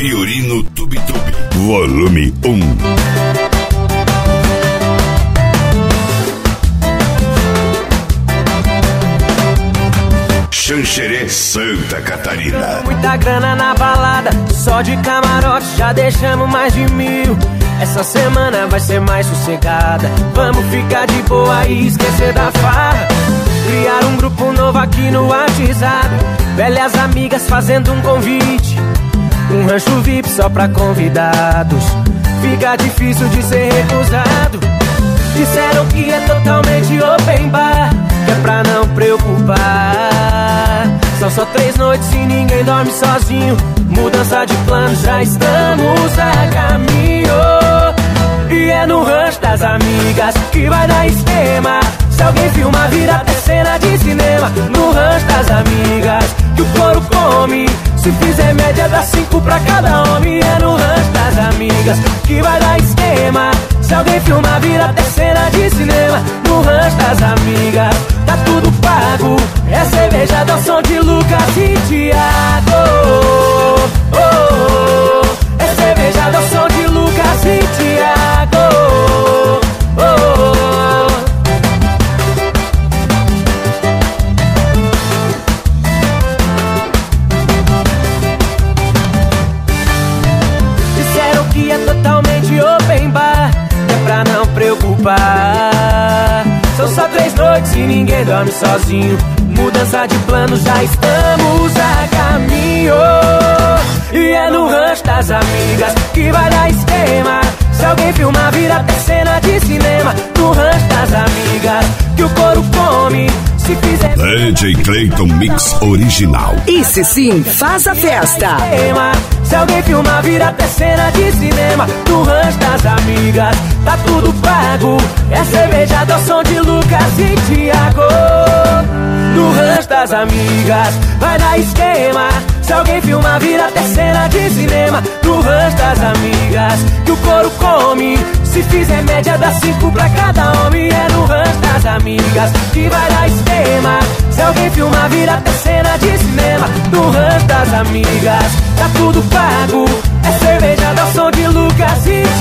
Fiorino Tube Tube, volume 1. Xanxerê, Santa Catarina. Muita grana na balada, só de camarote já deixamos mais de 1000. Essa semana vai ser mais sossegada. Vamos ficar de boa e esquecer da farra. Criar um grupo novo aqui no WhatsApp. Velhas amigas fazendo um convite. Um rancho VIP só pra convidados. Fica difícil de ser recusado. Disseram que é totalmente open bar, que é pra não preocupar. São só 3 noites e ninguém dorme sozinho. Mudança de plano, já estamos a caminho. E é no rancho das amigas que vai dar esquema. Se alguém filma, vira até cena de cinema. No rancho das amigas que o couro come. Se fizer média dá 5 pra cada homem. É no rancho das amigas que vai dar esquema. Se alguém filmar, vira até cena de cinema. No rancho das amigas tá tudo pago. É cerveja do som de Lucas e Thiago. Oh, oh, oh. É cerveja do som de Lucas e Thiago. Oh, oh, oh. Disseram que é totalmente open bar, pra não preocupar. São só 3 noites e ninguém dorme sozinho. Mudança de plano, já estamos a caminho. E é no rancho das amigas que vai dar esquema. Se alguém filmar, vira até cena de cinema. No rancho das amigas que o couro come. Se fizer DJ Clayton Mix Original. Esse sim faz a festa. Se alguém filmar, vira até cena de cinema. No rancho das amigas tá tudo pago. É cerveja do som de Lucas e Thiago. No rancho das amigas vai dar esquema. Se alguém filmar, vira até cena de cinema. No rancho das amigas que o couro come. Se fizer média dá 5 pra cada homem. É no rancho das amigas que vai dar esquema. Se alguém filmar, vira até cena de cinema. No rancho das amigas tá tudo pago. É cerveja do som de Lucas e